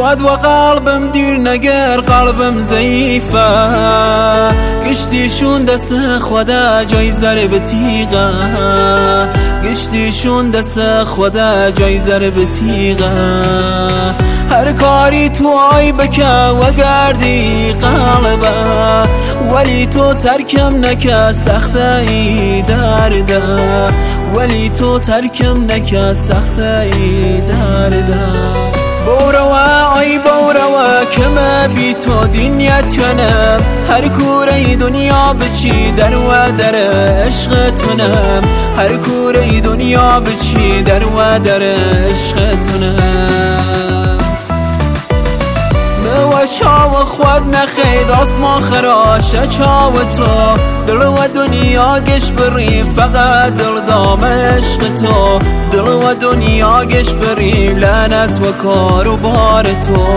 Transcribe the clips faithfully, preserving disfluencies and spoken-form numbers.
فؤاد و قلبم دیر نگر، قلبم ضعیفه، گشتیشون دست خدا جای ضرب تیغه، گشتیشون دست خدا جای ضرب تیغه. هر کاری تو آی بکه و گردی قلبه، ولی تو ترکم نکه سخته ای درده، ولی تو ترکم نکه سخته ای درده. بوروا آی بوروا کم بی تو دنیت کنم، هر کوره دنیا بچی در و در عشق تونم، هر کوره دنیا بچی در و در عشق تونم. و چاو خود نخید آسمان خراشه چاو تو، دل و دنیا گش بری فقط دل دام عشق تو، دل و دنیا گش بری لعنت و کار و بار تو.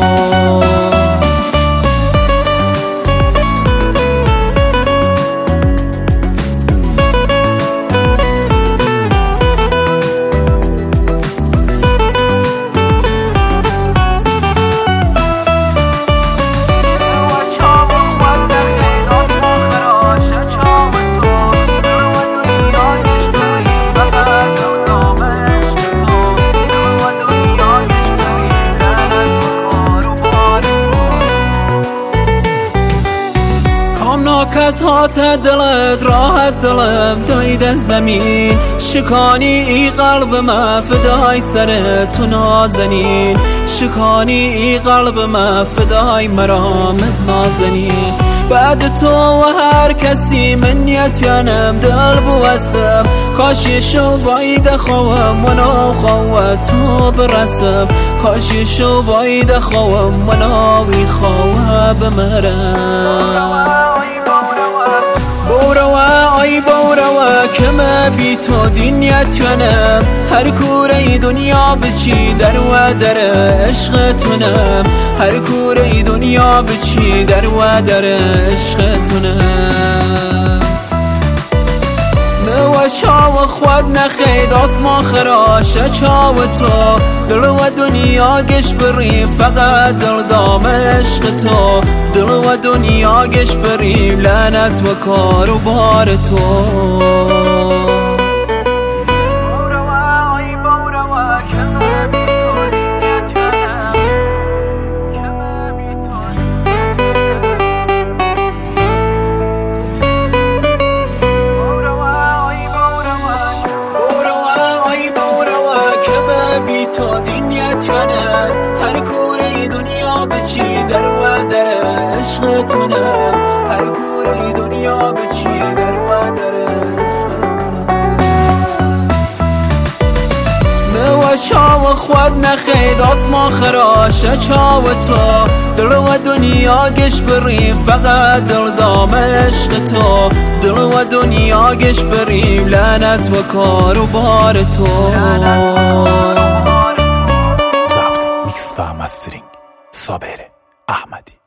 کس هات دلت راحت دلم داید از زمین، شکانی ای قلب ما فدای سر تو نازنین، شکانی ای قلب ما فدای مرامت نازنین. بعد تو و هر کسی من یتیانم دل بوسم، کاشیشو باید خوام منو خواه تو برسم، کاشیشو باید خوام منو بی خواه بمرم. بوروا آی بوروا کم بی تو دنیت کنم، هر کوره دنیا بچی در و در عشق تونم، هر کوره دنیا بچی در و در عشق تونم. و چاو خود نخید آسمان خراشه چاو تو، دل و دنیا گش بری فقط دل دام عشق تو، دل و دنیا گش بری لعنت و کار و بار تو. تو دنیت کنم، هر کوره دنیا بچی در و در عشق تونم، هر کوره دنیا بچی در و در و چاو خود نخید آسمان خراشه چاو تو، دل و دنیا گش بری فقط دل دام عشق تو، دل و دنیا گش بری لعنت و کار و بار تو. و مسترینگ صابر احمدی.